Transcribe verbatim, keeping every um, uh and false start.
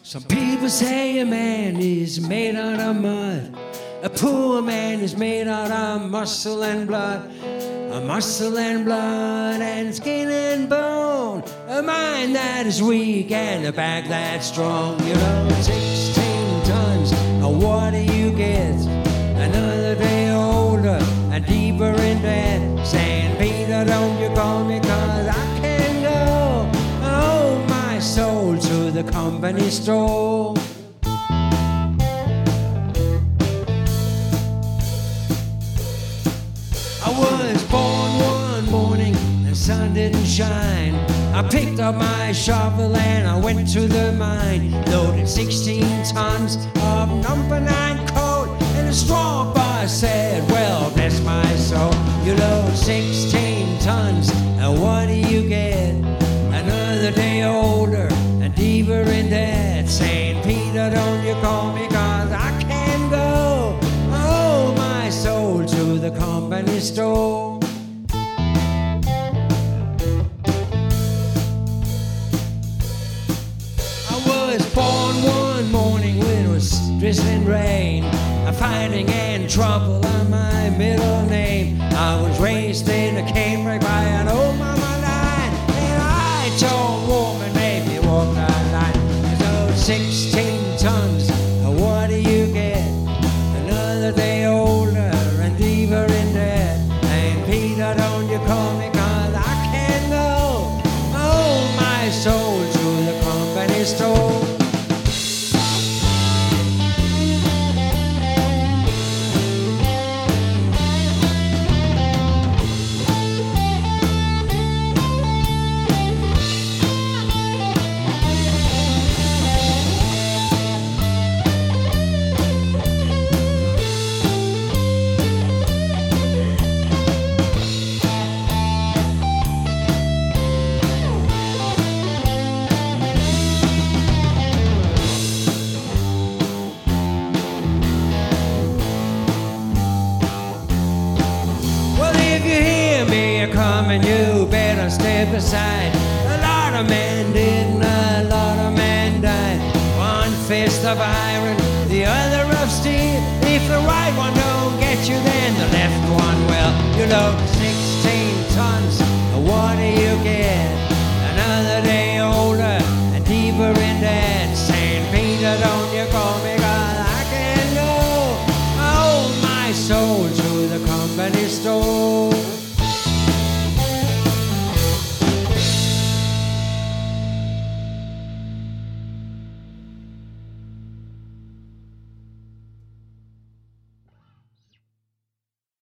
Some people say a man is made out of mud. A poor man is made out of muscle and blood. A muscle and blood and skin and bone. A mind that is weak and a back that's strong. You know, sixteen tons. What do you get? Another day older and deeper in debt. Saint Peter, don't you call me, cause I can go. Oh, my soul to the company store. I was born one morning, the sun didn't shine. I picked up my shovel and I went to the mine. Loaded sixteen tons of number nine coal. And the straw boss said, well, bless my soul. You load sixteen tons, and what do you get? Another day older and deeper in debt. Saint Peter, don't you call me, cause I can go. Oh, my soul to the company store. Born one morning when it was drizzling rain, a fighting and trouble on my middle name. I was raised in a canebrake by an old mama line, and I told woman, maybe walk that line. So sixteen tons, what do you get? Another day older and deeper in debt. And Peter, don't you call me, cause I can go. Oh, my soul to the company store. And you better step aside. A lot of men didn't, a lot of men died. One fist of iron, the other of steel. If the right one don't get you, then the left one will. You know,